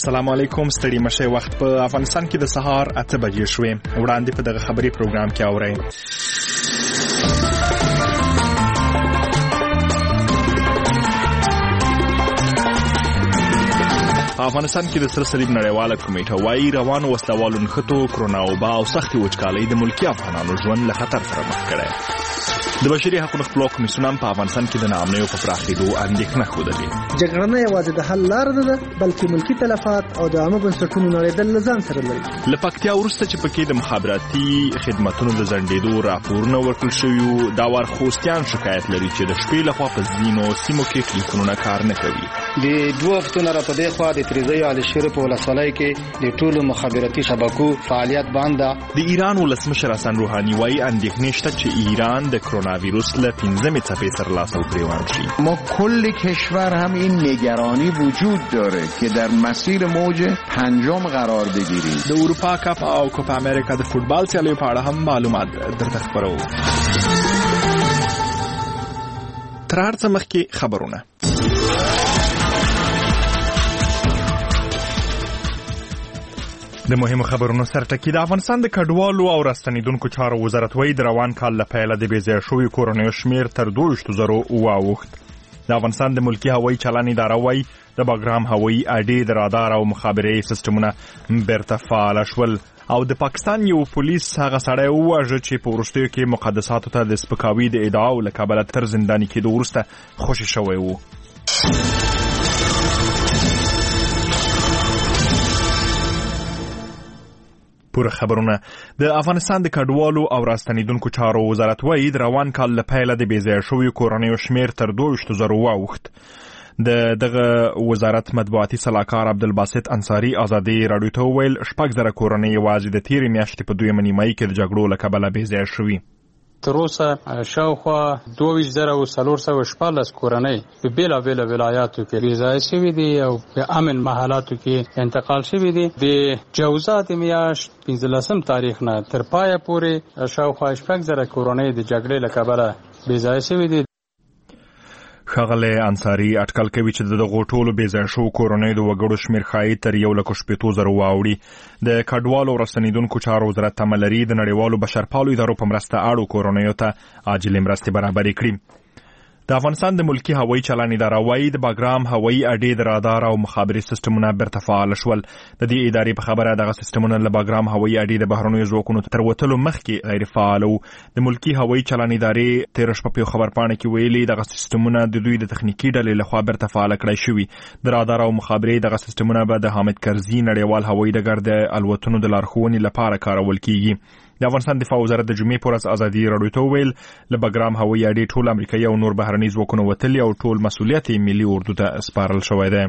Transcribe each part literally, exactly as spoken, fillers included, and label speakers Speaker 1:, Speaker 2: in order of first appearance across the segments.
Speaker 1: السلام علیکم. ستړي مشه وخت په افغانستان کې د سهار اته بجې شوې. وړاندې په دغه خبري پروګرام کې اورئ. افغانستان کې د سره صلیب نړیواله کمیټه وايي روانو وسلوالو نښتو کرونا وبا او سختي وچکالۍ د ملکي افغانانو ژوند له خطر سره مخ کړی. د بشري حقوقو خپلواک کمیسیون هم په افغانستان کې د ناامنیو په پراخېدو اندېښنه ښودلې.
Speaker 2: جګړه نه یوازې د حل لاره نه ده بلکې ملکي تلفات او د عامه بنسټونو نړېدل له ځان سره لري.
Speaker 1: له پکتیا وروسته چې پکې د مخابراتي خدماتو د ځنډېدو راپورونه ورکړل شوي دا وار خوستیان شکایت لري چې د شپې لخوا په ځینو سیمو کې ټلیفونونه کار نه کوي.
Speaker 3: د دوه هفتو نه را په دې خوا د تریزیو علي په ولسوالۍ کې د ټولو مخابراتي شبکو فعالیت بند ده.
Speaker 1: د ایران ولسمشر حسن روحانی وايي اندېښنې شته چې ایران د کرونا ویروس له پنځمې څپې سره لاس او ګریوان شي.
Speaker 4: ما کل کشور هم این نگرانی وجود داره که در مسیر موج پنجم قرار بگیریم.
Speaker 1: د اروپا کپ او کوپا امریکا د فوتبال سیالیو په اړه هم معلومات درته خبرو. تر هر څه مخکې خبرونه. د مهمو خبرونو سرټکی. د افغانستان د کډوالو او راستنیدونکو چارو وزارت وايي د روان کال له پیله د بې ځایه شویو کورنیو شمېر تر دوه ویشت زرو واوښت. د افغانستان د ملکي هوایي چلن اداره وايي د باګرام هوایي اډې د رادار او مخابرې سیستمونه بیرته فعال شول او د پاکستان یو پولیس هغه سړی وواژه چې په وروستیو کې مقدساتو ته د سپکاوي د ادعاو له کبله تر زنداني کېدو وروسته خوشي شوی و. پوره خبرونه. د افغانستان د کډوالو او راستنیدونکو چارو وزارت وايي د روان کال له پیله د بې ځایه شویو کورنیو شمېر تر دوه ویشت زرو واوښت. د دغه وزارت مطبوعاتي سلاکار عبدالباسط انصاري ازادي راډیو ته وویل شپږ زره کورنۍ یوازې د تېرې میاشتې په دویمه نیمایي کې د جګړو له کبله بې ځایه شوي.
Speaker 5: تر اوسه شاوخوا دوه ویشت زره او څلور سوه شپاړلس کورنۍ په بېلابېلو ولایاتو کې بې ځایه شوي دي او په امن محلاتو کې انتقال شوي دي. د جوزا د میاشت پنځلسم تاریخ نه تر پایه پورې شاوخوا شپږ زره کورنۍ د جګړې له کبله بې ځایه شوي دي.
Speaker 1: ښاغلی انصاري اټکل کوي چې دغو ټولو بې ځایه شوو کورنیو د وګړو شمېر ښایي تر یو لک شپېتو زرو واوړي. د کډوالو او راستنیدونکو چارو وزارت تمه لري د نړیوالو بشرپالو ادارو په مرسته اړو کورنیو ته عاجلې مرستې برابرې کړي. د افغانستان د ملکي هوایي چلن اداره وايي د باګرام هوایي اډې د رادار او مخابرې سیستمونه بیرته فعال شول. د دې ادارې په خبره دغه سیستمونه له باګرام هوایي اډې د بهرنیو ځواکونو تر وتلو مخکې غیر فعال وو. د ملکي هوایي چلن ادارې تېره شپه په خبرپاڼه کې ویلي دغه سیستمونه د دوی د تخنیکي ډلې لخوا بیرته فعال کړای شوي. د رادار او مخابرې دغه سیستمونه به د حامد کرزي نړیوال هوایي ډګر د الوتنو د لارښوونې لپاره کارول کیږي. د افغانستان دفاع وزارت د جمعې په ورځ ازادي راډیو ته وویل له باګرام هوایي اډې ټول امریکایي او نور بهرني ځواکونه وتلي او ټول مسؤلیت یې ملي اردو ته سپارل شوی دی.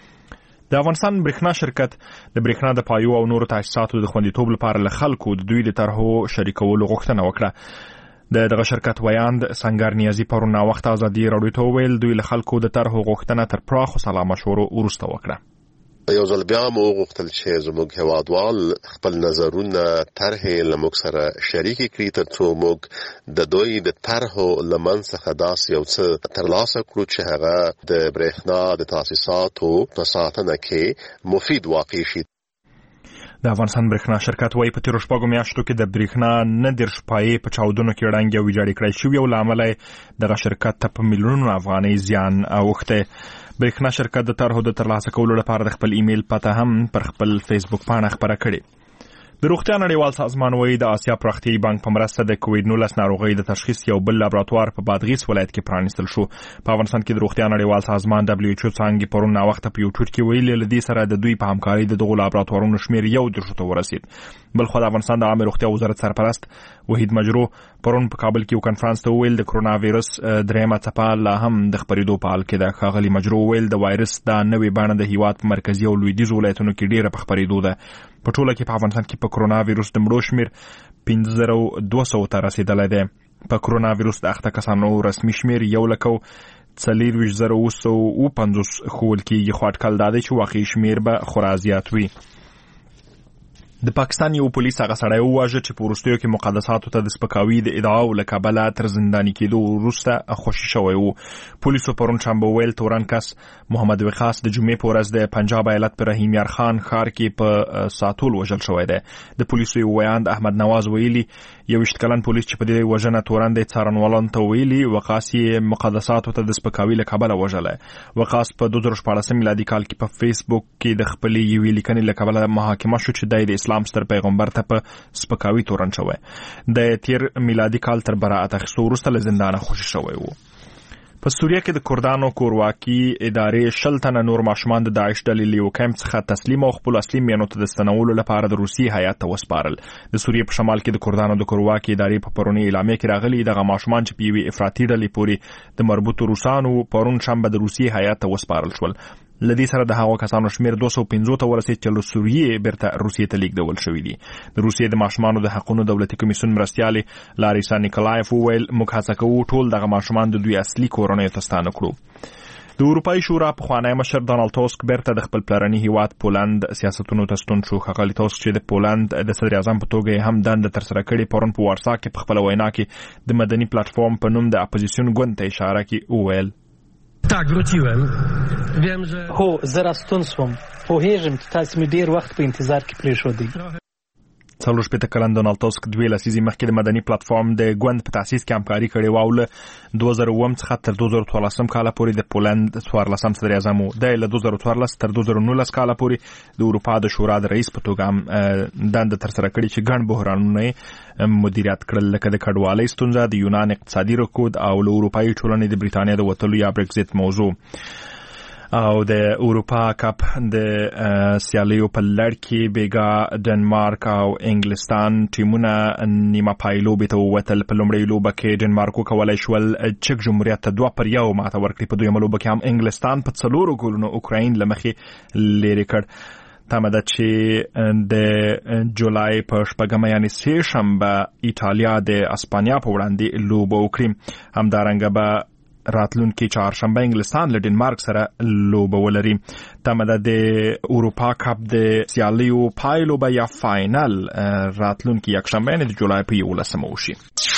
Speaker 1: د افغانستان برېښنا شرکت د برېښنا د پایو او نورو تاسیساتو د خوندیتوب لپاره له خلکو د دوی د طرحو شریکولو غوښتنه وکړه. د دغه شرکت ویاند سنگر نیازي پرون ناوخته ازادي راډیو ته وویل دوی له خلکو د طرحو غوښتنه تر پراخو سلا مشورو وروسته وکړه.
Speaker 6: یو ځل بیا مو غوښتل چې زموږ هیوادوال خپل نظرونه طرحې له موږ سره شریکې کړي تر څو موږ د دوی د طرحو له منځ څخه داسې یو څه ترلاسه کړو چې هغه د برېښنا د تاسیساتو په ساتنه کې مفید واقع شي.
Speaker 1: د افغانستان برېښنا شرکت وايي په تېرو شپږو میاشتو کې د برېښنا نه دېرش پایې په چاودنو کې ړنګې او ویجاړې کړای شوي او له امله دغه شرکت ته په میلیونونو افغانۍ زیان اوښتی. برېښنا شرکت د طرحو د ترلاسه کولو لپاره د خپل ایمیل پته هم پر خپل فیسبوک پاڼه خپره کړې. د روغتیا نړیوال سازمان وايي د آسیا پراختیایي بانک په مرسته د کووډ نولس ناروغۍ د تشخیص یو بل لابراتوار په بادغیس ولایت کې پرانیستل شو. په افغانستان کې د روغتیا نړیوال سازمان دبلیو ایچ او څانګې پرون ناوخته په یو ټویټ کې ویلي له دې سره د دوی په همکارۍ د دغو لابراتوارونو شمېر یو دېرشو ته ورسید. بلخوا د افغانستان د عامه روغتیا وزارت سرپرست وحید مجرو پرون په کابل کې یو کنفرانس ته وویل د کرونا وایرس درېیمه څپه لا هم د خپرېدو په حال کې ده. ښاغلي مجرو وویل د وایرس دا نوې بڼه د هیواد په مرکزي او لویدیځو ولایتونو کې ډېره په خپرېدو ده. په ټوله کې په افغانستان کې په کرونا وایرس د مړو شمېر پنځه زره دوه سوه ته رسېدلی دی. په کرونا وایرس د اخته کسانو رسمي شمېر یو لک او څلېرویشت زره اوه سوه اوه پنځوس ښوول کېږي خو اټکل دا دی چې واقعي شمېر به خورا زیات وي. د پاکستان یو پولیس هغه سړی وواژه چې په وروستیو کې مقدساتو ته د سپکاوي د ادعاو له کبله تر زنداني کېدو وروسته خوشي شوی و. پولیسو پرون شنبه ویل تورن کس محمد وقاص د جمعې په ورځ د پنجاب ایالت په رحیم یار خان ښار کې په ساتول وژل شوی دی. د پولیسو یو ویاند احمد نواز ویلي یوویشت کلن پولیس چې په دې وژنه تورن د څارنوالانو ته ویلي وقاص یې مقدساتو ته د سپکاوي له کبله وژلی. وقاص په دوه زره شپاړسم میلادي کال کې په فیسبوک کې د خپلې یوې لیکنې له کبله محاکمه شو چې دی د اسلام ستر پیغمبر ته په سپکاوي تورن شوی. د تیر میلادي کال تر براءت اخیستو وروسته له زندانه خوشي شوی و. په سوریه کې د کردانو کورواکي ادارې شل تنه نور ماشومان د داعش ډلې له یو کمپ څخه تسلیم او خپل اصلي مېنو ته د ستنولو لپاره د روسیې هیات ته وسپارل. د سوریې په شمال کې د کردانو د کورواکي ادارې په پرونی اعلامیه کې راغلي دغه ماشومان چې په یوې افراطي ډلې پورې د مربوطو روسانو پرون شنبه د روسیې هیات ته وسپارل شول. لدې سره د هغو کسانو شمیر دوه سوه پنځوس ته ورسید چې له سوریې بیرته روسیې ته لیږدول شوي دي. د روسیې د ماشومانو د حقونو دولتي کمیسیون مرستیالې لاریسا نیکلایف وویل موږ هڅه کوو ټول دغه ماشومان د دوی اصلي کورنیو ته ستانه کړو. د اروپایي شورا پخوانی مشر ډانلډ ټاسک بیرته د خپل پلرني هیواد پولند سیاستونو ته ستون شو. ښاغلي ټاسک چې د پولند د صدر اعظم په توګه هم دنده ترسره کړې پرون په وارسا کې په خپله وینا کې د مدني پلاتفورم په نوم د اپوزیسیون ګوند ته اشاره کې وویل
Speaker 7: Tak, wróciłem. Wiem, że...
Speaker 2: هو زه راستون سوم. پوهېږم چې تاسې مې ډېر وخت په انتظار کې پرېښودی.
Speaker 1: څلور شپېته کلن ډانلډ ټاسک دوه لسیزې مخکې د مدني پلاتفورم د ګوند په تاسیس کې همکاري کړې وه او له دوه زره اووم څخه تر دوه زره څوارلسم کاله پورې د پولند څوارلسم صدر اعظم و. دی له دوه زره څوارلس تر دوه زره نولس کاله پورې د اروپا د شورا د رئیس په توګه هم دنده ترسره کړې چې ګڼ بحرانونه یې مدیریت کړل لکه د کډوالۍ ستونزه، د یونان اقتصادي رکود او له اروپایي ټولنې د بریتانیا د وتلو یا برګزیت موضوع. او د اروپا کپ د سیالیو په لړ کې بیګا ډنمارک او انګلستان ټیمونه نیمه پای لوبې ته ووتل. په لومړۍ لوبه کې ډنمارک وکولی شول چک جمهوریت ته دوه پر یو ماته ورکړي. په دویمه لوبه کې هم انګلستان په څلورو ګولونو اوکراین له مخې لیرې کړ. تمه ده چې د جولای په شپږمه یعنې سې شنبه ایټالیا د اسپانیا په وړاندې لوبه وکړي. همدارنګه به راتلونکي چهارشنبه انګلستان له ډنمارک سره لوبه ولري. تمه ده د اروپا کپ د سیالیو پای لوبه یا فاینل راتلونکي یکشنبه یعنې د جولای په یولسمه وشي.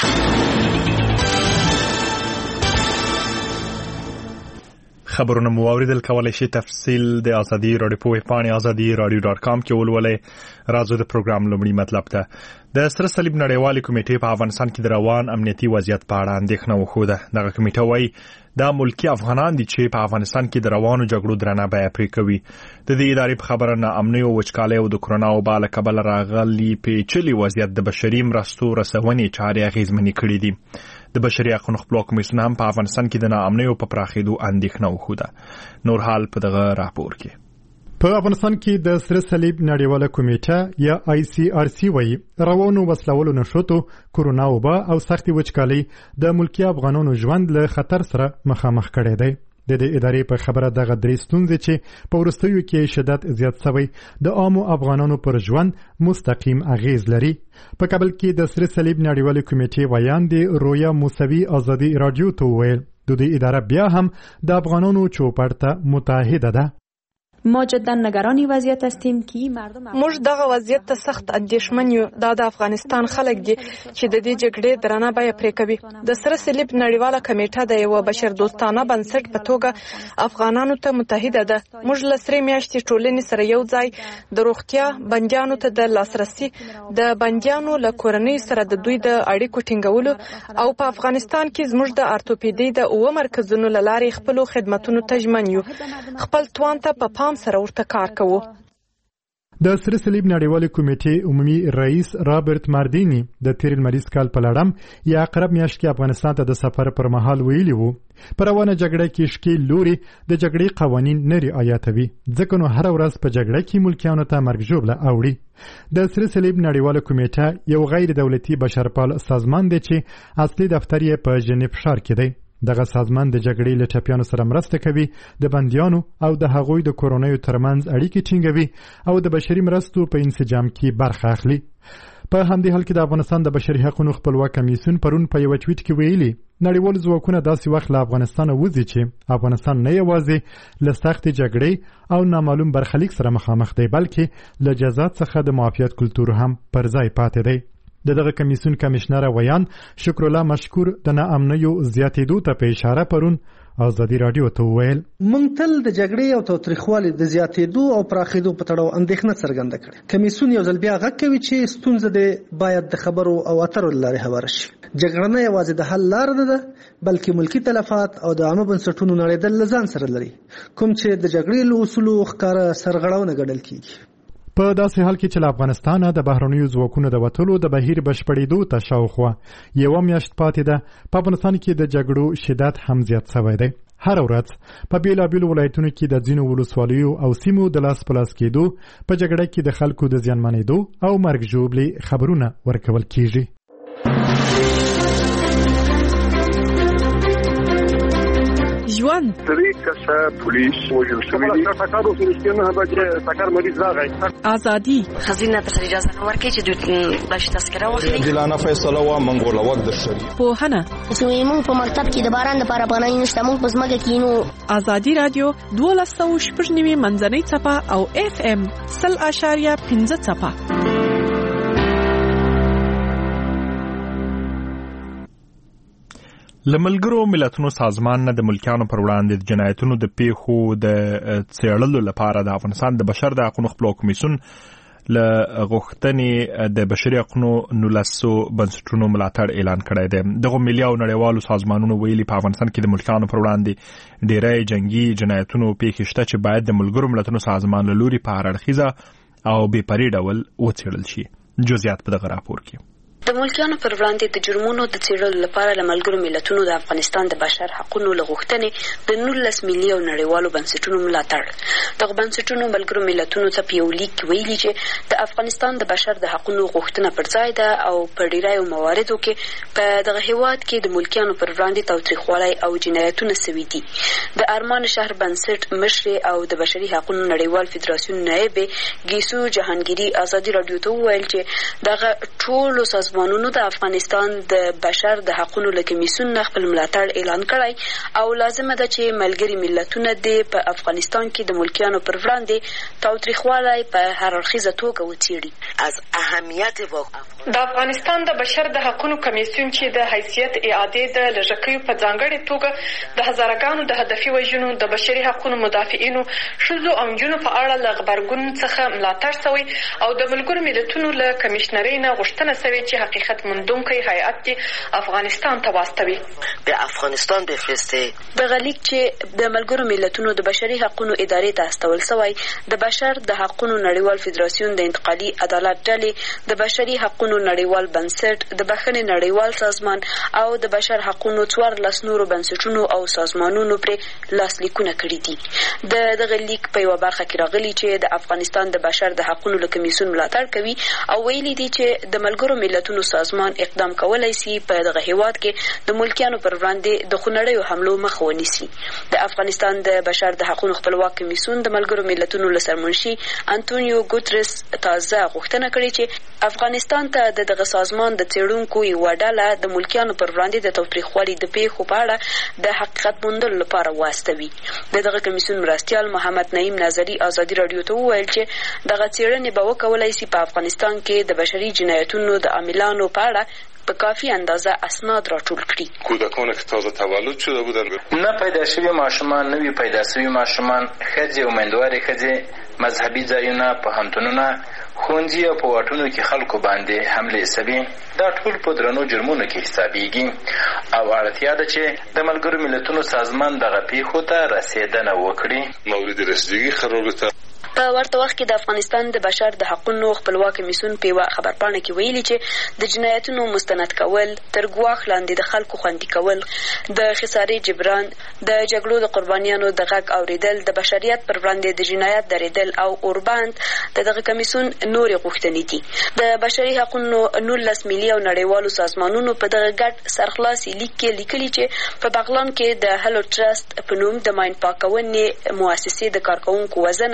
Speaker 1: خبرونه مو اوریدل. کولی شئ تفصیل د ازادي راډیو په ویب پاڼې ازادي راډیو ډاټ کام کې ولولئ. راځو د پروګرام لومړی مطلب ته. د سره صلیب نړیوالې کمیټې په افغانستان کې د روان امنیتي وضعیت په اړه اندېښنه وښوده. دغه کمیټه وایي دا ملکي افغانان دي چې په افغانستان کې د روانو جګړو درنه بیه پرې کوي. د دې ادارې په خبره ناامنۍ او وچکالۍ او د کرونا وبا له کبله راغلي پیچلي وضعیت د بشري مرستو رسونې چارې اغېزمنې کړي دي. د بشري حقوقو خپلواک کمیسیون هم په افغانستان کې د ناامنۍ او په پراخېدو اندېښنه وښوده. نور حال په دغه راپور کې.
Speaker 8: په افغانستان کې د سره صلیب نړیواله کمیټه یا آی سی آر سی وایي روانو وسلولو نشوتو، کرونا وبا او سختي وچکالۍ د ملکي افغانانو ژوند له خطر سره مخامخ کړی دی. د دې ادارې په خبره دغه درې ستونزې چې په وروستیو کې شدت زیات شوی د عامو افغانانو پر ژوند مستقیم اغیز لري. په کابل کې د سره صلیب نړیواله کمیټې ویان دی رویا موسوي ازادي رادیو ته وویل د دې اداره بیا هم د افغانانو چوپړ ته متحده ده.
Speaker 9: ما جدا نگرانی وضعیت هستیم که مردم
Speaker 10: موږ دغه وضعیت ته سخت اندېښمن یو. دا د افغانستان خلک دي چې د دې جګړې درنه بیه پرې کوي. د سره صلیب نړیواله کمیټه د یو بشردوستانه بنسټ په توګه افغانانو ته متحده ده. موږ له سره میاشتې ټولنې سره یو ځای د روغتیا بندیانو ته د لاسرسي، د بندیانو له کورنۍ سره د دوی د اړیکو ټینګولو او په افغانستان کې زموږ د ارتوپیدي د اوه مرکزونو له لارې خپلو خدمتونو ته ژمن یو. خپل توان ته په پام سره ورته کار کوو.
Speaker 8: د سره صلیب نړیواله کمیټې عمومي رئیس رابرټ ماردینی د تیر لمریز کال په لړم یا اقرب میاشت کې افغانستان ته د سفر پر مهال ویلي وو په روانه جګړه کې ښکیل لوري د جګړې قوانین نه رعایتوي، ځکه نو هر ورځ په جګړه کې ملکیانو ته مرګ ژوبله اوړي. د سره صلیب نړیواله کمیټه یو غیر دولتي بشرپال سازمان دی چې اصلي دفتر یې په ژنیف ښار کې دی. دغه سازمان د جګړې له ټپیانو سره مرسته کوي، د بندیانو او د هغوی د کورنیو ترمنځ اړیکې ټینګوي او د بشري مرستو په انسجام کې برخه اخلي. په همدې حال کې د افغانستان د بشري حقوقو خپلواک کمیسیون پرون په یو ټویټ کې ویلي نړیوال ځواکونه داسې وخت له افغانستان وځي چې افغانستان نه یوازې له سختې جګړې او نامعلوم برخلیک سره مخامخ دی بلکې له جزات څخه د معافیت کلتور هم پر ځای پاتې دی. د دغه کمیسیون کمشنر ویان شکر الله مشکور د ناامنیو زیاتېدو ته په اشاره پرون ازادي رادیو ته وویل
Speaker 2: موږ تل د جګړې او تاوتریخوالي د زیاتېدو او پراخېدو په تړاو اندېښنه څرګنده کړې. کمیسیون یو ځل بیا غږ کوي چې ستونزه د باید د خبرو او اترو لارې هواره شي. جګړه نه یوازې د حل لار نه ده بلکې ملکی تلفات او د عامه بنسټونو نړېدل له ځان سره لري کوم چې د جګړې له اصولو ښکاره سرغړونه ګڼل کیږي.
Speaker 8: په داسې حال کې چې له افغانستانه د بهرنیو ځواکونو د وتلو د بهیر بشپړېدو ته شاوخوا یوه میاشت پاتې ده په افغانستان کې د جګړو شدت هم زیات شوی دی. هر ورځ په بیلابیلو ولایتونو کې د ځینو ولسوالیو او سیمو د لاس په لاس کېدو په جګړه کې د خلکو د زیانمنېدو او مرګ ژوبلې خبرونه ورکول کېږي.
Speaker 11: ژوند
Speaker 12: درې کسه پولیس وژل شوي دي. ټکر وسوي نه به ټکر مریض راغی.
Speaker 11: ازادي
Speaker 13: خزینه ته اجازه نه ورکړي چې د بش تذکره واخلي.
Speaker 14: دلانه فیصله وا منګول وخت د شری.
Speaker 11: پوهنه
Speaker 15: سویمون په مکتب کې د باران لپاره پناه نشته مونږ په ځمکه کې نو.
Speaker 11: ازادي رادیو دوه سوه شپږ نوي منځنۍ څپه او اف ام سل اشاریه پنځه څپه.
Speaker 1: لملګرو ملتونو سازمان نه د ملکیانو پر وړاندې د جنایتونو د پیښو د څېړلو لپاره د افغانستان د بشر د حقوقو خپلواک کمیسیون له غوښتنې د بشري حقوقو نولسو بنسټونو ملاتړ اعلان کړی دی. دغه ملي او نړیوالو سازمانونو ویلي په افغانستان کې د ملکیانو پر وړاندې ډېری جنگي جنایتونو پیښې شته چې باید د ملګرو ملتونو سازمان له لوري په هر اړخیزه او بې پرې ډول وڅېړل شي. جزئیات په دغه راپور کې.
Speaker 13: د ملکیانو پر وړاندې د جرمونو د څېړلو لپاره له ملګرو ملتونو د افغانستان د بشر حقوقو له غوښتنې د نولس ملي او نړیوالو بنسټونو ملاتړ. دغه بنسټونو ملګرو ملتونو ته په یو لیک کې ویلي چې د افغانستان د بشر د حقوقو غوښتنه پر ځای ده او په ډیرایو مواردو کې په دغه هیواد کې د ملکیانو پر وړاندې تاوتریخوالی او جنایتونه سوي دي. د ارمان شهر بنسټ مشر او د بشري حقوقو نړیوال فدراسیون نائب ګیسو جهانگیری ازادي رادیو ته وویل چې دغه ټولو سازمانونو د افغانستان د بشر د حقوقو له کمیسیون نه خپل ملاتړ اعلان کړی او لازمه ده چې ملګري ملتونه د په افغانستان کې د ملکیانو پر وړاندې تاوتریخوالی په هر اړخیزه توګه وڅېړي.
Speaker 16: از اهمیت واقع
Speaker 10: د افغانستان د بشر د حقوقو کمیسیون چې د حیثیت اعادې د لږکیو په ځانګړې توګه د هزارګانو د هدفي وژنو د بشري حقوقو مدافعینو ښځو او نجونو په اړه له غبرګون څخه ملاتړ شوی او د ملګرو ملتونو له کمیشنرۍ نه غوښتنه شوې چې حقیقت مندونکی هیئت کې افغانستان ته واستوي.
Speaker 16: به افغانستان بفرسته.
Speaker 13: دغه لیک چې د ملګرو ملتونو د بشري حقوقو ادارې ته استول شوی د بشر د حقوقو نړیوال فدراسیون د انتقالي عدالت ډلې د بشري حقوقو نړیوال بنسټ د بخښنې نړیوال سازمان او د بشر حقوقو څوارلس نورو بنسټونو او سازمانونو پرې لاسلیکونه کړي دي. د دغه لیک په یوه برخه کې راغلي چې د افغانستان د بشر د حقوقو له کمیسیون ملاتړ کوي او ویلي دي چې د ملګرو ملتونو سازمان اقدام کولای شي په دغه هیواد کې د ملکیانو پر وړاندې د خونړیو حملو مخه ونیسي. د افغانستان د بشر د حقوقو خپلواک کمیسیون د ملګرو ملتونو له سرمنشي انټونیو ګوتریس تازه غوښتنه کړې چې افغانستان ته د دغه سازمان د څېړونکو یوه ډله د ملکیانو پر وړاندې د تاوتریخوالي د پیښو په اړه د حقیقت موندلو لپاره واستوي. د دغه کمیسیون مرستیال محمد نعیم نظري ازادي رادیو ته وویل چې دغه څېړنې به وکولای شي په افغانستان کې د بشري جنایتونو د عاملانو په اړه په کافی اندازه اسناد راټول کړي.
Speaker 14: کودکان که تازه تولد شده بودن
Speaker 17: نه پیدا شوی ماشومان نوی پیدا شوی ماشومان ښځې امیندوارې ښځې مذهبي ځایونه پوهنتونونه ښوونځي او په واټونو کې خلکو باندې حملې شوي دا ټول په درنو جرمونو کې حسابیږي او اړتیا ده چې د ملګرو ملتونو سازمان دغه پیښو ته رسېدنه وکړي.
Speaker 14: مورد رسیدگی خرابته
Speaker 13: په ورته وخت کې د افغانستان د بشر د حقوقو خپلواک کمیسیون په یوه خبرپاڼه کې ویلي چې د جنایتونو مستند کول، تر ګواښ لاندې د خلکو خوندي کول، د خسارې جبران، د جګړو د قربانیانو د غږ اورېدل، د بشریت پر وړاندې د جنایت درېدل او اوربند د دغه کمیسیون نورې غوښتنې دي. د بشري حقوقو نولس ملي او نړیوالو سازمانونو په دغه ګډ سرخلاصي لیک کې لیکلي چې په بغلان کې د هلو ټرست په نوم د ماین پاکونې مؤسسې د کارکوونکو وژنه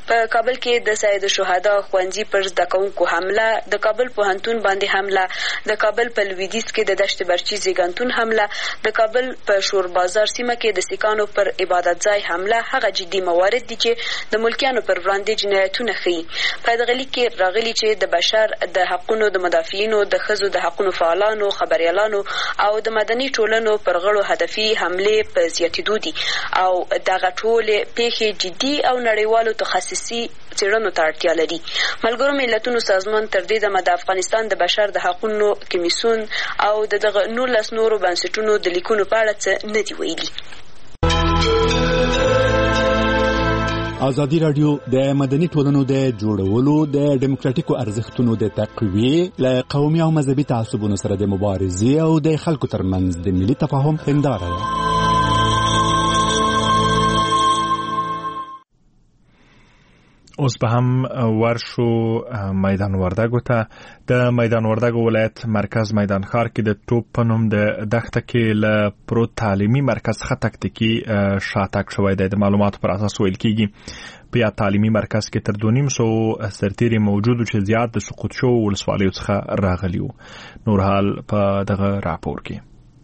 Speaker 13: په کابل کې د سید الشهدا ښوونځي پر زده کوونکو حمله، د کابل پوهنتون باندې حمله، د کابل په لویدیځ کې د دشت برچي زیږنتون حمله، د کابل په شور بازار سیمه کې د سیکانو پر عبادت ځای حمله هغه جدي موارد دي چې د ملکیانو پر وړاندې جنایتونه ښیي. په دغه لیک کې راغلي چې د بشر د حقونو د مدافعینو، د ښځو د حقونو فعالانو، خبريالانو او د مدني ټولنو پر غړو هدفي حملې په زیاتېدو دي او دغه ټولې پیښې جدي او نړیوالو تخصصي څېړنو ته اړتیا لري. ملګرو ملتونو سازمان تر دې دمه د افغانستان د بشر د حقونو کمیسیون او د دغه نولس نورو بنسټونو د لیکونو په اړه څه نه دي ویلي.
Speaker 18: ازادي راډیو د مدني ټولنو د جوړولو د ډیموکراتیکو ارزښتونو د تقویې له قومي او مذهبي تعصبونو سره د مبارزې او د خلکو ترمنځ د ملي تفاهم هنداره ده.
Speaker 1: اوس به هم ورشو میدان وردګو ته. د میدان وردګو ولایت مرکز میدان ښار کې د توپ په نوم د دښته کې له پروت تعلیمي مرکز څخه تکتیکي شاتګ شوی دی. د معلوماتو پر اساس ویل کېږي په یاد تعلیمي مرکز کې تر دوه نیم سو سرتیري موجود چې زیات د سقوط شوو ولسوالیو څخه راغلي وو. نور حال په دغه راپور کې.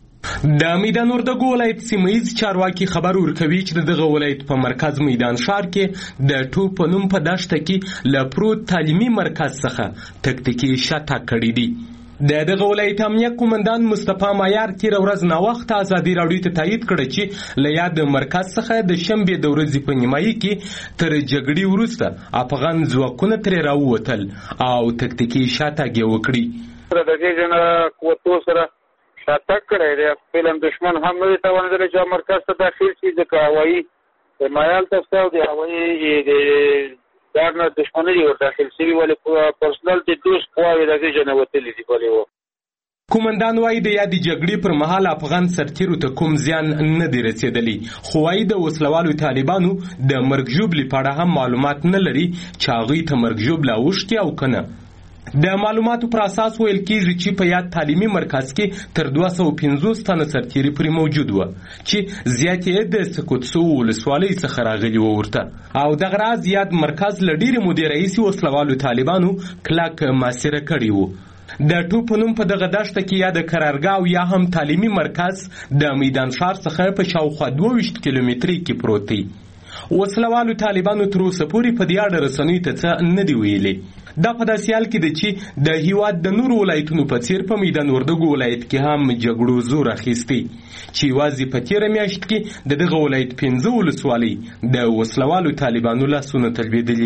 Speaker 19: د میدان وردګو ولایت سیمه‌یز چارواکي خبر ورکوي چې دغه ولایت په مرکز میدان ښار کې د ټوپ په نوم په دښته کې له پروت تعلیمي مرکز څخه تکتیکي شاتګ کړی دی. د دغه ولایت امنیه قومندان مصطفی مایار تیر ورځ ناوخته ازادي راډیو ته تایید کړ چې له یاد مرکز څخه د شنبې د ورځې په نیمایي کې تر جګړې وروسته افغان ځواکونه ترې راووتل او تکتیکي شاتګ یې وکړي.
Speaker 12: د دې جنا قوتو سره شاتګ کړی دی. فعلا دشمن هم نه توانېدلی چې مرکز ته داخل شي، ځکه هوایي مایال ته او د هوایي د دار نه دشمنۍ ور داخل شوي، ولې پرسنل د دوست قواوې د دې جنا وتلي دي. بلې
Speaker 19: کومندان وايي د یادې جګړې پر مهال افغان سرتیرو ته کوم زیان نه دی رسېدلی، خو وايي د وسلوالو طالبانو د مرګ ژوبلې په اړه هم معلومات نه لري چې هغوی ته مرګ ژوبله اوښتې او که نه. د معلوماتو پر اساس ویل کېږي چې په یاد تعلیمي مرکز کې تر دوه سوه پنځوس تنه سرتیري پرې موجود وو چې زیات یې د سقوط سوو ولسوالۍ څخه راغلي وو ورته، او دغه راز یاد مرکز له ډېرې مودې راهیسې وسلوالو طالبانو کلک محاصره کړی وو. د ټوپ په نوم په دغه دښته کې یا د قرارګاه او یا هم تعلیمي مرکز د میدان ښار څخه په شاوخوا دوه ویشت کیلومترۍ کې پروت دی. وسلوالو طالبانو تر اوسه پورې په دې اړه رسنیو ته څه نه دي ویلي. دا په داسې حال کې ده چې د هیواد د نورو ولایتونو په څیر په میدان وردګو ولایت کې هم جګړو زور اخیستی چې یوازې په تېره میاشت کې د دغه ولایت پنځه ولسوالۍ د وسلوالو طالبانو لاسونه تلبېدلي.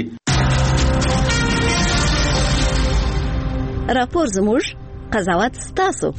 Speaker 20: راپور زموږ، قضاوت ستاسو.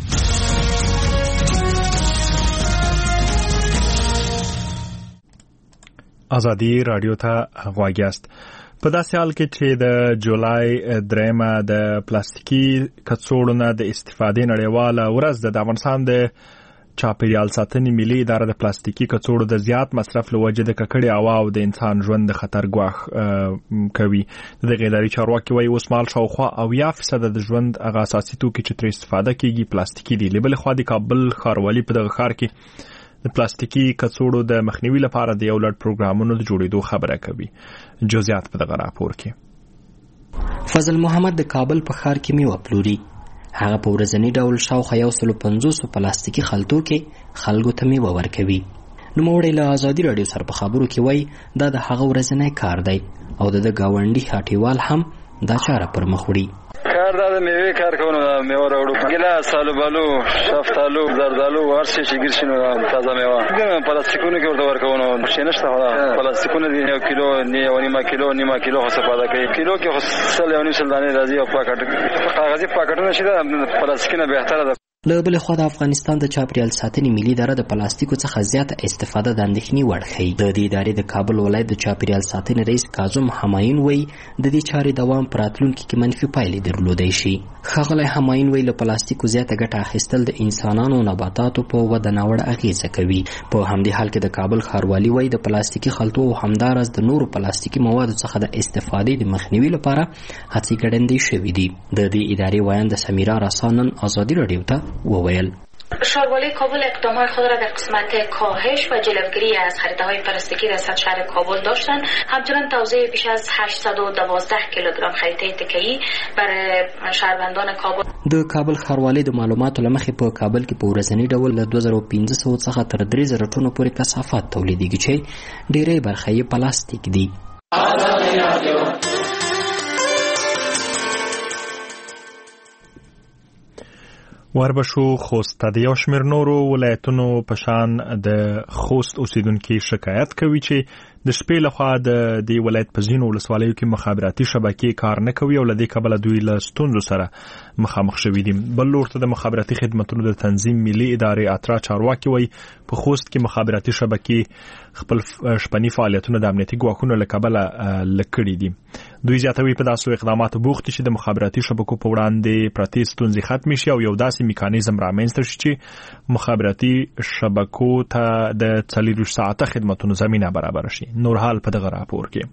Speaker 1: ازادي راډیو ته غواړئ یاست. په داسې حال کې چې د جولای دریمه د پلاستیکي کڅوړو نه د استفادې نړیواله ورځ ده، د افغانستان د چاپیریال ساتنې ملي اداره د پلاستیکي کڅوړو د زیات مصرف له وجې د ککړې هوا او د انسان ژوند د خطر ګواښ کوي. د دغې ادارې چارواکي وایي اوس مهال شاوخوا اویا فیصده د ژوند هغه اساسي توکي چې ترې استفاده کېږي پلاستیکي دي. له بلې خوا د کابل ښاروالي په دغه ښار کې د پلاستیکي کڅوړو د مخنیوي لپاره د یو لړ پروګرامونو د جوړېدو خبره کوي. جزئیات په دغه راپور کې.
Speaker 21: فضل محمد د کابل په ښار کې میوه پلوري. هغه په ورځني ډول شاوخوا یو سلو پنځوسو پلاستیکي خلطو کې خلکو ته میوه ورکوي. نوموړی له ازادي راډیو سره په خبرو کې وایي دا د هغه ورځنی کار دی او د ګاونډي هټیوال هم دا چاره پر مخ وړي.
Speaker 22: کار دا د میوې کار کوو، د میوه راوړو، ګیلاس، الوبالو، شفتالو، زردالو، هر شی چې ګیر شي نو تازه میوه پلاستیکونو کې ورته ورکوو. نو شی نشته، پلاستیکونه دي یو کیلو، یو نیمه کیلو، نیمه کیلو خو استفاده کوي. کیلو کې خو سل یو نیم سل دانې راځي او پاکټ کاغذي پاکټونه شي، د پلاستیک نه بهتره ده.
Speaker 21: له بلې خوا د افغانستان د چاپیریال ساتنې ملي اداره د پلاستیکو څخه زیاته استفاده د اندېښنې وړ ښیي. د دې ادارې د کابل ولایت د چاپیریال ساتنې رئیس کاظم همایون وایي د دې چارې دوام په راتلونکي کې منفي پایلې درلودی شي. ښاغلی همایون وایي له پلاستیکو زیاته ګټه اخیستل د انسانانو او نباتاتو په وده ناوړه اغیزه کوي. په همدې حال کې د کابل ښاروالي وایي د پلاستیکي خلطو او همداراز د نورو پلاستیکي موادو څخه د استفادې د مخنیوي لپاره هڅې ګړندۍ شوي دي. د دې ادارې وایند سمیرا رسا نن ازادي راډیو ته وویل
Speaker 3: شاروالی کابل اقدامات خود را در قسمت کاهش و جلوگیری از خریدهای پلاستیکی در سطح شهر کابل داشتند. همچنین توزیع بیش از هشتصد و دوازده کیلوگرم خریدهای تکه‌ای برای شهروندان کابل.
Speaker 21: د کابل ښاروالۍ د معلوماتو له مخې په کابل کې په ورځني ډول له دوه زره پنځه سوه څخه تر درې زره ټنو پورې کثافات تولیدېږي چې ډېری برخه یې پلاستیک دي.
Speaker 1: وربشو خوست د یو شمېر نورو ولایتونو په شان د خوست اوسیدونکي شکایت کوي چې د شپې لخوا د دې ولایت په ځینو ولسوالیو کې مخابراتي شبکې کار نه کوي او له دې کبله دوی له ستونزو سره مخامخ شوي دي. بل لور ته د مخابراتي خدمتونو د تنظیم ملي ادارې اترا چارواکي وایي په خوست کې مخابراتي شبکې خپل شپني فعالیتونه د امنیتي ګواښونو له کبله لږ کړي دي. دوی زیاتوي په داسې اقداماتو بوخت چې د مخابراتي شبکو په وړاندې پرتې ستونزې ختمې شي او یو داسې میکانیزم رامنځته شي چې مخابراتي شبکو ته د څلورویشت ساعته خدمتونو زمینه برابر شي. نور حال په دغه راپور کې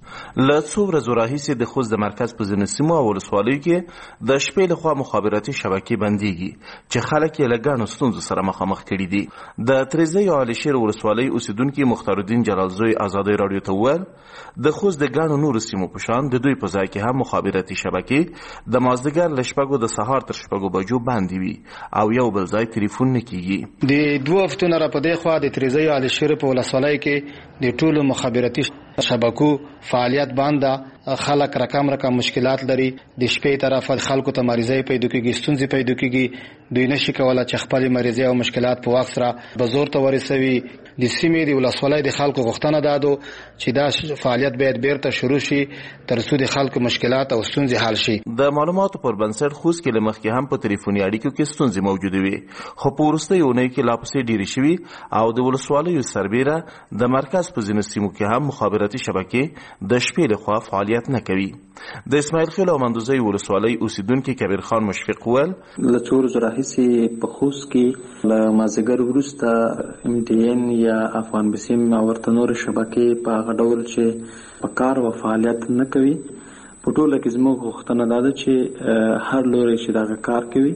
Speaker 4: له څو ورځو راهیسې د خوست د مرکز په ځینو سیمو او ولسوالیو کې د شپې لخوا مخابراتي شبکې بندېږي چې خلک یې له ګڼو ستونزو سره مخامخ کړي دي. د تریزۍ او علي شیر ولسوالۍ اوسیدونکي مختارالدین جلالزوی ازادۍ راډیو ته وویل د خوست د ګڼو نورو سیمو په شان د دوی په ځای کې هم مخابراتي شبکې د مازدیګر له شپږو د سهار تر شپږو بجو بندې وي او یو بل ځای تلیفون نه کیږي.
Speaker 23: د دوه هفتو نه راپدې خوا د تریزۍ او علي شیر په ولسوالۍ کې د ټولو مخابراتي شبکو فعالیت باندې خلک رقم رقم مشکلات لري. د شپې طرف خلکو ته مریضۍ پیدا کیږي، ستونزې پیدا کیږي، دوی نشي کولای چې خپل مریضۍ او مشکلات په وخت سره به زور ته ورسوي. د سیمې د ولسوالۍ د خلکو غوښتنه ده دو چې دا فعالیت باید بیرته شروع شي تر څو د خلکو مشکلات او ستونزې حل شي.
Speaker 4: د معلوماتو پر بنسټ خوست کې لمخکې هم په ټلیفوني اړیکو کې ستونزې موجوده وي، خو په وروستیو اونیو کې لا پسې ډېرې شوي او د ولسوالیو سربیره د مرکز په ځینو سیمو کې هم مخابراتي شبکې د شپې لخوا فعالیت نه کوي. د اسماعیل خیل او مندوزۍ ولسوالۍ اوسیدونکي کبیر خان مشفق وویل
Speaker 24: له څو ورځو راهیسې په خوست کې له مازدیګر وروسته ام ټي ان یا افغان بسیم او ورته نورې شبکې په هغه ډول چې په کار و فعالیت نه کوي. په ټوله کې زموږ غوښتنه دا ده چې هر لوری چې دغه کار کوي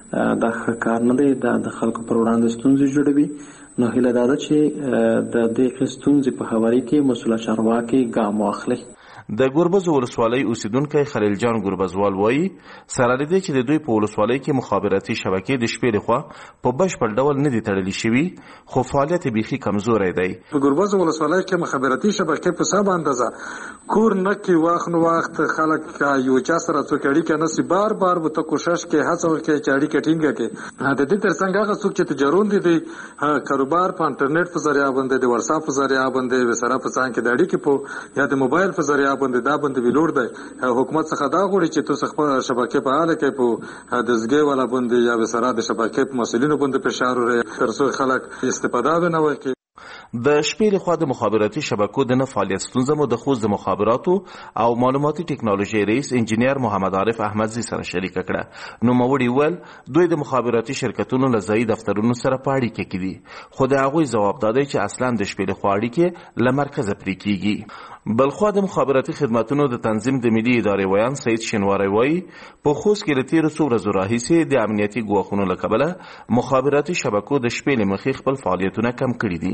Speaker 24: دا ښه کار نه دی، دا د خلکو پر وړاندې ستونزې جوړوي. نو هیله دا ده چې د دې ستونزې په هواري کې مسؤل چارواکي ګام واخلي.
Speaker 4: د ګوربز ولسوالۍ اوسیدونکی خلیل جان ګوربزوال وایي سره له دې چې د دوی په ولسوالۍ کې مخابراتي شبکې د شپې لخوا په بشپړ ډول نه دي تړلې شوي، خو فعالیت یې بیخي کمزوری دی.
Speaker 25: په ګوربز ولسوالۍ کې مخابراتي شبکې په سبا اندازه کور نه کې وخت نو وخت خلک یو چا سره څوک اړیکه نسی بار بار به ته کوشش کې هڅه وکړي چې اړیکه ټینګه کړي. د دې ترڅنګ هغه څوک چې تجارون دي د کاروبار په انټرنیټ په ذریعہ باندې د واتس اپ په ذریعہ باندې وسره په ځان کې د اړیکې په یا د موبایل په ذریعہ باندې دا باندې ویلوړ دی. حکومت څخه دا غواړي چې تاسو خپل شبکې په حاله کې په دزګي والا باندې یا وسره د شبکې په مسؤلینو باندې فشار ورې ترڅو خلک استفاده نه وکړي.
Speaker 4: د شپې لخوا د مخابراتي شبکو د نه فعالیت ستونزه مو د خوست د مخابراتو او معلوماتي ټکنالوژي رئیس انجینیر محمد عارف احمدزي سره شریک کړه. نو موړي ول دوی د مخابراتي شرکتونو له ځای دفترونو سره پاړی کې کړي، خو د هغوی ځواب دادی چې اصلا د شپې لخوا اړیکې له مرکز پرې کیږي. بلخوا د مخابراتي خدماتونو د تنظیم د ملي ادارې ویان سید شینواری وایي په خوست کې له تېرو څو ورځو راهیسې د امنیتي ګواښونو له کبله مخابراتي شبکو د شپې له مخې خپل فعالیتونه کم کړي دي.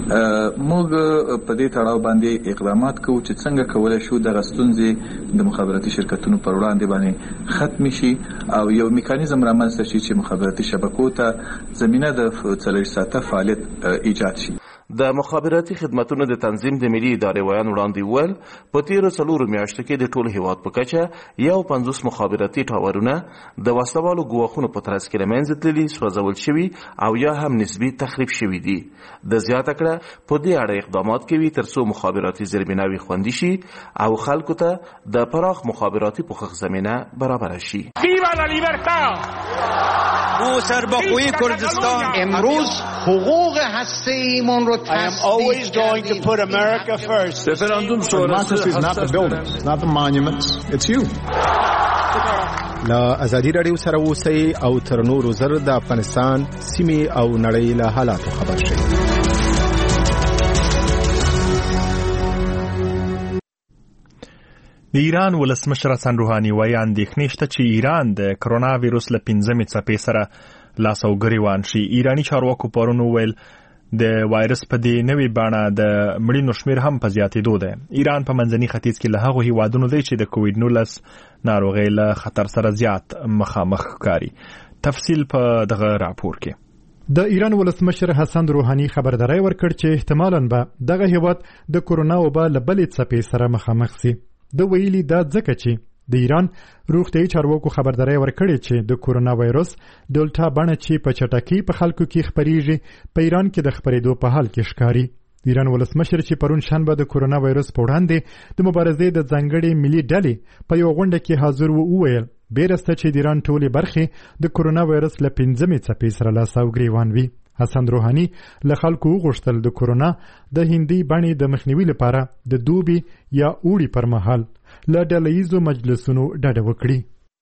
Speaker 26: موږ په دې تړاو باندې اقدامات کوو چې څنګه کولای شو د ستونزې د مخابراتي شرکتونو پر وړاندې باندې ختم شي او یو میکانیزم رامنځته شي چې مخابراتي شبکو ته زمينه د څلوېښت ساعته فعالیت ایجاد شي.
Speaker 4: د مخابراتي خدماتونو د تنظیم د ملي ادارې ویان وړاندې وویل په تیرو څلورو میاشتو کې د ټول هیواد په کچه یو پنځوس مخابراتي ټاورونه د وسلوالو ګواښونو په ترڅ کې له منځه تللي، سوځول شوي او یا هم نسبي تخریب شوي دي. د زیاته کړه په دې اړه اقدامات کوي ترڅو مخابراتي زیربناوي خوندي شي او خلکو ته د پراخ مخابراتي پوښښ زمینه برابر شي.
Speaker 27: ما سربخوی کردستان امروز حقوق هسته‌ایمان رو
Speaker 28: I am always going to put America first.
Speaker 29: Referendum sonrası is not the buildings, not the monuments, it's you.
Speaker 30: لا ازادي رادیو سره اوسئ او تر نورو زر د افغانستان سیمې او نړۍ له حالاتو خبر شئ.
Speaker 1: د ایران ولسمشر حسن روحاني وایي اندېښنې شته چې ایران د کرونا وایرس له پنځمې څپې سره لاسوګریوان شي. ایرانی چارواکو پرون ویل د وایرس په دې نوې بڼه د مړینو شمیر هم په زیاتېدو دی. ایران په منځني ختیځ کې له هغو هیوادونو دی چې د کووډ نولس ناروغۍ له خطر سره زیات مخامخ ښکاري. تفصیل په دغه راپور کې.
Speaker 2: د ایران ولسمشر حسن روحاني خبرداري ورکړ چې احتمالاً به دغه هیواد د کورونا وبا له بلې څپې سره مخامخ شي. د ویلي دا ځکه چې د ایران روغتیايي چارواکو خبرداري ورکړې چې د کورونا وایرس ډلټا بڼه چې په چټکۍ په خلکو کې خپریږي په ایران کې د خپرېدو په حال کې ښکاري. ایران ولسمشر چې پرون شنبه د کورونا وایرس په وړاندې د مبارزې د ځانګړې ملي ډلې په یو غونډه کې حاضر وو وویل بیرسته چې د ایران ټولې برخې د کورونا وایرس له پنځمې څپې سره لاس او ګریوان وي. حسن روحاني له خلکو وغوښتل د کورونا د هندي بڼې د مخنیوي لپاره د دوبي یا اوړي پر مهال له ډله‌ایزو مجلسونو ډډه وکړي.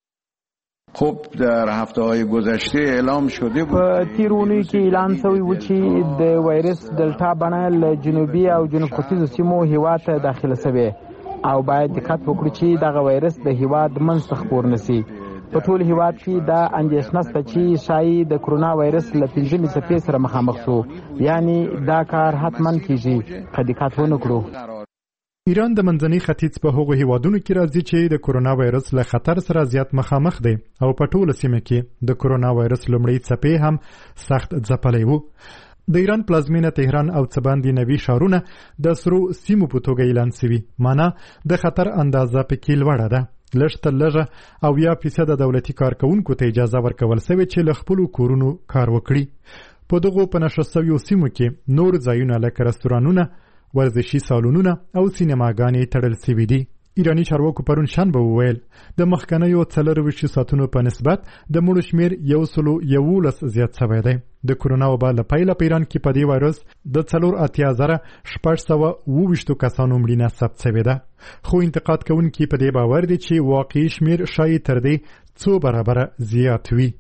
Speaker 29: خب در هفته های گذشته اعلام شده بود
Speaker 5: په تیرونی کې اعلان شوی و چې د وایرس ډلټا بڼه له جنوبي او جنوب ختیځو سیمو هیواد ته داخله شوه او باید دقت وکړو چې دغه وایرس د هیواد منځ ته خپور نشي. په ټول هیواد کې دا اندېښنه شته چې شایي د کورونا وایرس له پنځمې څپې سره مخامخ شو، یعنی دا کار حتما کیږي که دقت ونه کړو.
Speaker 2: ایران د منځني ختیځ په هغو هیوادونو کې راځي چې د کورونا وایرس له خطر سره زیات مخامخ دی او په ټوله سیمه کې د کورونا وایرس لومړی څپې هم سخت ځپلی وو. د ایران پلازمینه تهران او څه باندې نوي ښارونه د سرو سیمو په توګه اعلان شوي، معنا د خطر اندازه پکې لوړه ده. لږ تر لږه اویا فیصده دولتي کارکوونکو ته اجازه ورکول شوې چې له خپلو کورونو کار وکړي. په دغو په نشه شویو سیمو کې نور ځایونه لکه رستورانونه، ورزشي سالونونه او سینماګانې تړل شوي دي. ایرانی چارواکو پرون شنبه وویل د مخکنیو څلرویشت ساعتونو په نسبت د مړو شمیر یو سلو یولس زیات شوی دی. د کورونا وبا له پیله په ایران کې په دې وایرس د څلور اتیا زره شپږ سوه اووه ویشتو کسانو مړینه ثبت شوې ده، خو انتقاد کوونکي په دې باور دي چې واقعي شمیر شاید تر دې څو برابره زیات وي.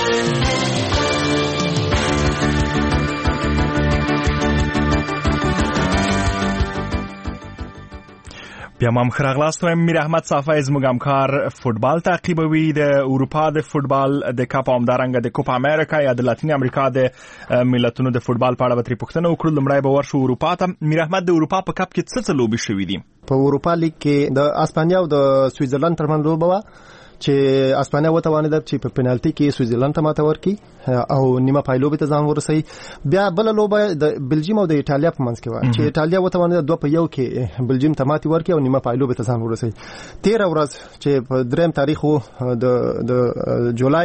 Speaker 1: بیا مام خراغلاست وایم میر احمد صافی زموږ همکار فوتبال تعقیبوي. د اروپا د فوتبال د کاپ او همدارنګه د کوپا امریکا یا د لاتین امریکا د ملتونو د فوتبال په اړه به ترې پوښتنه وکړو. لومړی به ورشو اروپا ته. میر احمد، د اروپا په کاپ کې څه څه لوبې شوي دي؟
Speaker 6: په اروپا لیګ کې د اسپانیا او د سویټزرلند ترمنځ لوبه وه چې اسپانیا وتوانېده چې په پنالټي کې سویټزرلند ته ماته ورکړي او نیمه پای لوبې ته ځان ورسوي. بیا بله لوبه د بلجیم او د ایټالیا په منځ کې وه چې ایټالیا وتوانېده دوه په یو کې بلجیم ته ماتې ورکړي او نیمه پای لوبې ته ځان ورسوي. تېره ورځ چې په درېیم تاریخ و د د جولای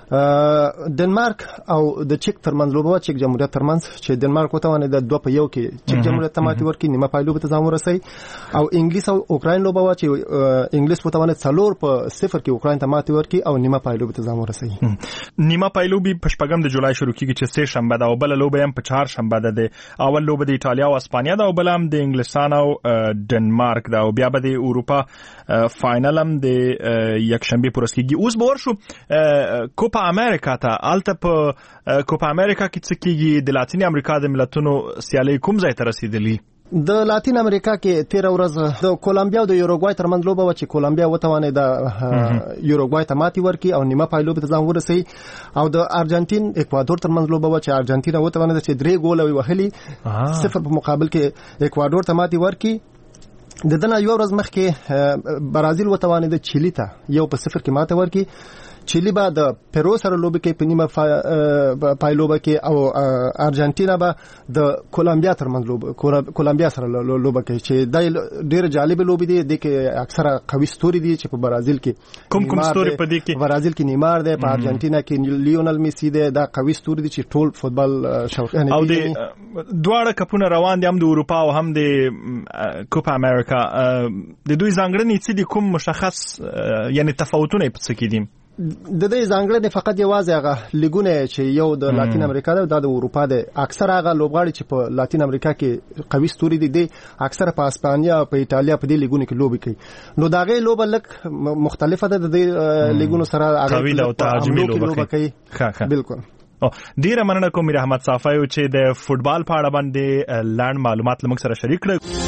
Speaker 6: ډنمارک او د چک ترمنځ لوبه وه، چک جمهوریت ترمنځ، چې ډنمارک وتوانېده دوه په یو کې چک جمهوریت ته ماتې ورکړي، نیمه پای لوبې ته ځان ورسوي. او انګلیس او اوکراین لوبه وه چې انګلیس وتوانېد څلور په صفر کې اوکراین ته ماتې ورکړي او نیمه پای لوبې ته ځان ورسوي.
Speaker 1: نیمه پای لوبې په شپږم د جولای شروع کیږي چې سه شنبه ده او بله لوبه هم په چهار شنبه ده. د اول لوبه د ایټالیا او اسپانیا ده او بله هم د انګلستان او ډنمارک ده او بیا به د اروپا فاینل هم د یکشنبه پر ورځ کیږي. اوس به ورشو کوپا امریکا ته. هلته په کوپا امریکا کې څه کیږي؟ د لاتین امریکا د ملتونو سیالۍ کوم ځای ته رسیدلي؟
Speaker 6: د لاتین امریکا کې تیره ورځ د کولمبیا او د یوروګوای ترمنځ لوبه وه چې کولمبیا وتوانېده یوروګوای ته ماتې ورکړي او نیمه پای لوبې ته ځان ورسوي. او د ارجنټین اکوادور ترمنځ لوبه وه چې ارجنټینا وتوانېده چې درې ګوله یې وهلي، صفر په مقابل کې اکوادور ته ماتې ورکړي. د دنه یو ورځ مخکې برازیل وتوانېده چیلي ته یو په صفر کې ماته ورکړي. چیلی به د پیرو سره لوبه کې په نیمه پای لوبه کې او ارجنټینا به د کولمبیا ترمنځ لوبه کولمبیا سره لوبه کوي چې دا ډېر جالب لوبه دي. د کې اکثره قوي ستوري دي چې په برازیل کې
Speaker 1: کوم کوم ستوري په دې کې؟
Speaker 6: برازیل کې نیمار دی، په ارجنټینا کې لیونل میسی دی. دا قوي ستوري دي چې ټول فوتبال شوقیان دي.
Speaker 1: او د دواړه کپونه روان دي، هم د اروپا او هم د کوپا امریکا. د دوی ځانګړنې څه دي؟ کوم مشخص یعنی تفاوتونه په څه کې دي؟
Speaker 6: د دې ځانګړنې فقط یوازې هغه لیګونه چې یو د لاتین امریکا ده، دا د اروپا ده. اکثر هغه لوبغاړي چې په لاتین امریکا کې قوي ستوري دي دي اکثر په اسپانیا او په ایټالیا په دې لیګونو کې لوبي کوي. نو دا غي لوبه لک مختلفه ده د دې لیګونو سره
Speaker 1: قوي او تعجبي لوبه کوي.
Speaker 6: بالکل.
Speaker 1: ډیره مننه کوم میر احمد صافی چې د فوتبال په اړه باندې لاند معلومات لمک سره شریک کړل.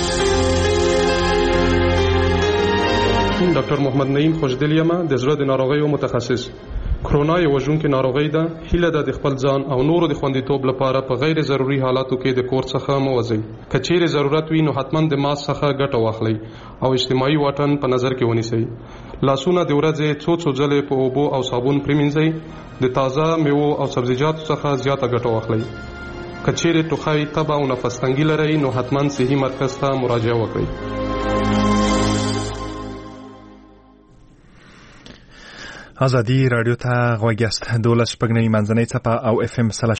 Speaker 7: ډاکټر محمد نعیم خوشدل یم د زړه د ناروغیو متخصص. کرونا یو وژونکې ناروغي ده. هیله ده د خپل ځان او نورو د خوندیتوب لپاره په غیر ضروري حالاتو کې د کور څخه مه وځئ. که چیرې ضرورت وي نو حتما د ماسک څخه ګټه واخلئ او اجتماعي واټن په نظر کې ونیسئ. لاسونه د ورځې څو څو ځلې په اوبو او صابون پرېمنځئ. د تازه میوو او سبزیجاتو څخه زیاته ګټه واخلئ. که چیرې ټوخی، تبه او نفس تنګي لرئ نو حتما صحي مرکز ته مراجعه وکړئ.
Speaker 1: ازادي رادیو ته غوږ یاست. دولس شپږ نوي منځنۍ څپه او اف ام سل